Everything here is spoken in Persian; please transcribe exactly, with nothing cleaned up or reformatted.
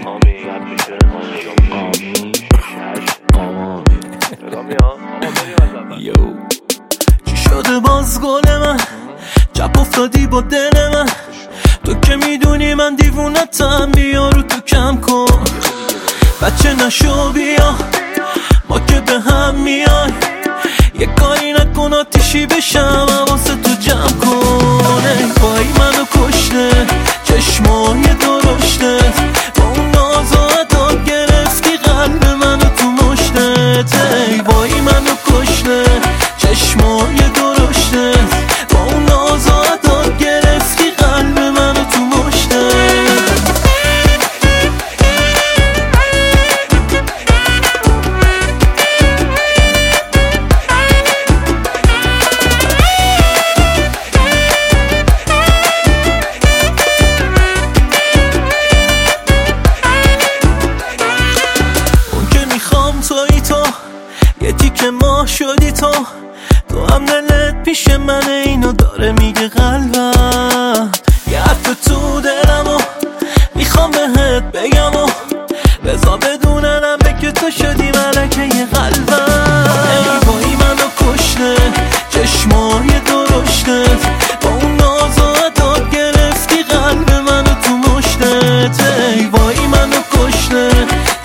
آمی رد میشه آمی آمی آمی آمی یو چی شده باز گل من چپ افتادی با دل من تو که میدونی من دیوونتم بیا رو تو کم کن بچه نشو بیا ما که به هم میای یه کاری نکن آتیشی بشم حواست تو جمع کن ای وای منو کشته چشمای درشتت با اون ناز و عداد گرفتی قلب منو تو مشتت ای وای منو کشته چشمای درشتت با اون ناز و عداد گرفتی قلب منو تو مشتت توی تو یه تیکه ما شدی تو تو هم دلت پیش من اینو داره میگه قلبم یه حرف تو دلم و میخوام بهت بگم و بذار بدوننم به که تو شدی ملکه یه قلبم ای وای منو کشته چشمای درشتت با اون ناز و عداد گرفتی قلب منو تو مشتت ای وای منو کشته